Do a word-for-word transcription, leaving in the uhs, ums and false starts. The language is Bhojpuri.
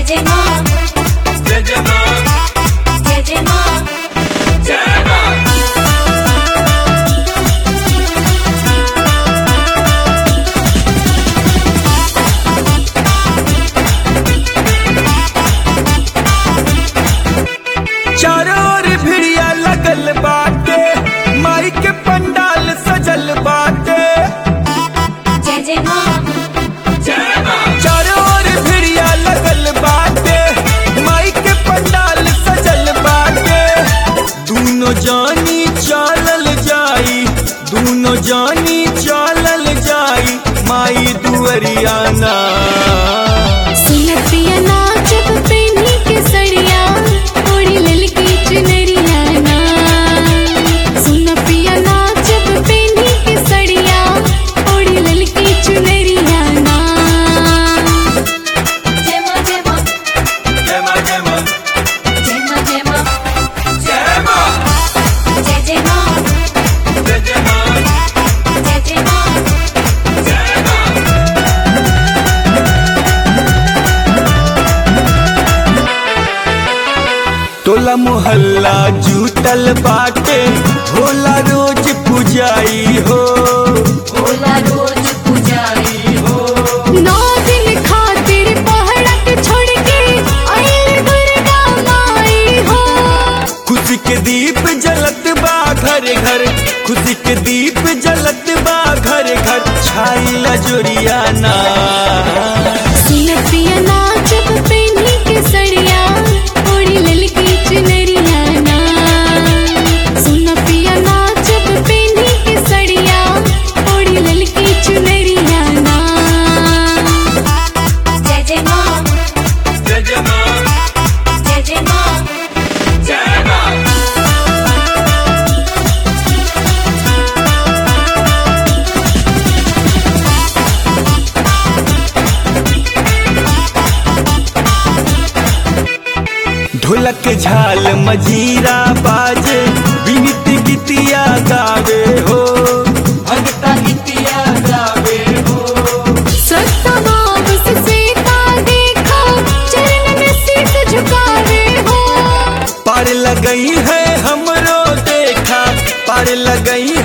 जय मां जय जय मां जय जय मां जय मां। चारों ओर भिड़िया लगल बाटे, माई के पंडाल सजल बाटे। जय जय मां जय मां। चारों ओर भिड़िया लगल बाटे, माई के पंडाल सजल बाटे। दूनो जानी चालल जाई, दूनो जानी चालल जाई, माई दुअरियाना। सुनपिया नाचब पेनी के सड़िया ओड़ी ललकी चुनरिया ना। सुनपिया नाचब पेनी के सड़िया ओड़ी ललकी चुनरिया ना। जय मां जय मां जय मां जय मां जय मां जय मां जय मां। जय जय मां जय जय मां जय जय मां जय मां। टोला मोहल्ला जूटल बाटे, होला रोज पुजाई हो। होला रोज पुजारी हो। नौ दिन खातिर पहाड़ के छोड़ के आइल दुर्गा माई हो। खुशी के दीप जलत बा घर घर, खुशी के दीप जलत बा घर घर, छाई लजोरियाना। सुनपिया नाचब पेनी के सड़िया ओड़ी ललकी चुनरिया ना। सुनपिया नाचब पेनी के सड़िया ओड़ी ललकी चुनरिया ना। जय जय मां जय जय मां जय जय मां जय मां। ढोलक झाल मजीरा बाजे, बिनती गीतिया गावे हो। भगता गीतिया गावे हो। सतबाब से सीता देखो चरण में शीश झुकावे हो। पार लगई है हमरो देखा, पार लगई